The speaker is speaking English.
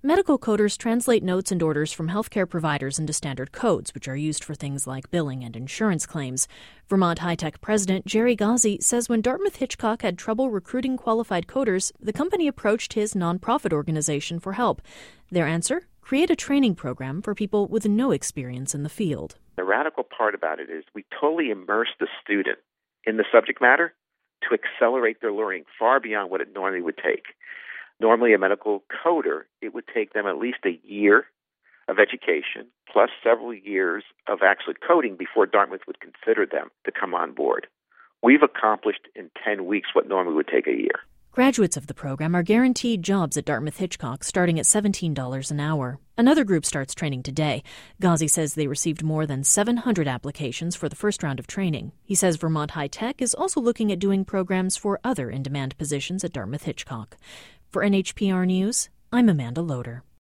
Medical coders translate notes and orders from healthcare providers into standard codes, which are used for things like billing and insurance claims. Vermont High-Tech president Jerry Ghazi says when Dartmouth-Hitchcock had trouble recruiting qualified coders, the company approached his nonprofit organization for help. Their answer? Create a training program for people with no experience in the field. The radical part about it is we totally immerse the student in the subject matter to accelerate their learning far beyond what it normally would take. Normally, a medical coder, it would take them at least a year of education, plus several years of actually coding before Dartmouth would consider them to come on board. We've accomplished in 10 weeks what normally would take a year. Graduates of the program are guaranteed jobs at Dartmouth-Hitchcock starting at $17 an hour. Another group starts training today. Ghazi says they received more than 700 applications for the first round of training. He says Vermont High-Tech is also looking at doing programs for other in-demand positions at Dartmouth-Hitchcock. For NHPR News, I'm Amanda Loader.